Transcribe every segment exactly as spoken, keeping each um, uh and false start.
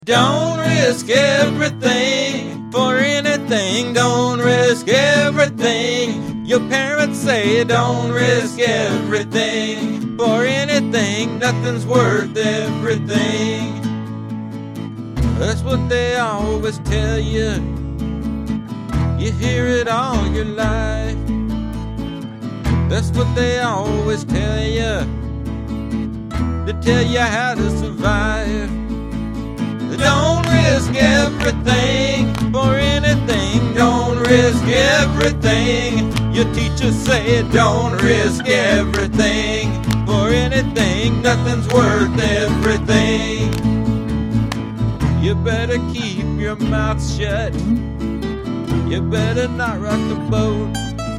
Don't risk everything for anything. Don't risk everything. Your parents say don't risk everything for anything. Nothing's worth everything. That's what they always tell you. You hear it all your life. That's what they always tell you. They tell you how to survive. Don't risk everything for anything. Don't risk everything. Your teachers say don't risk everything for anything. Nothing's worth everything. You better keep your mouth shut. You better not rock the boat.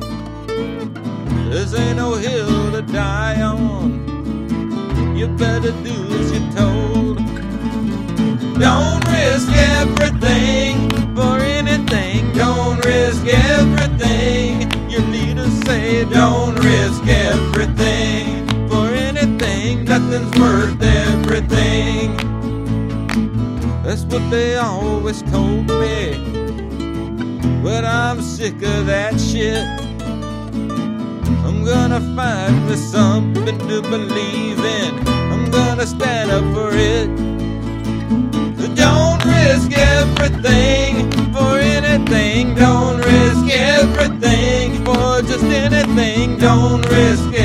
This ain't no hill to die on. You better do as you're told. Don't risk everything for anything. Don't risk everything. Your leaders say don't risk everything for anything. Nothing's worth everything. That's what they always told me. But I'm sick of that shit. I'm gonna find me something to believe in. I'm gonna stand up for it. Don't risk everything for anything. Don't risk everything for just anything. Don't risk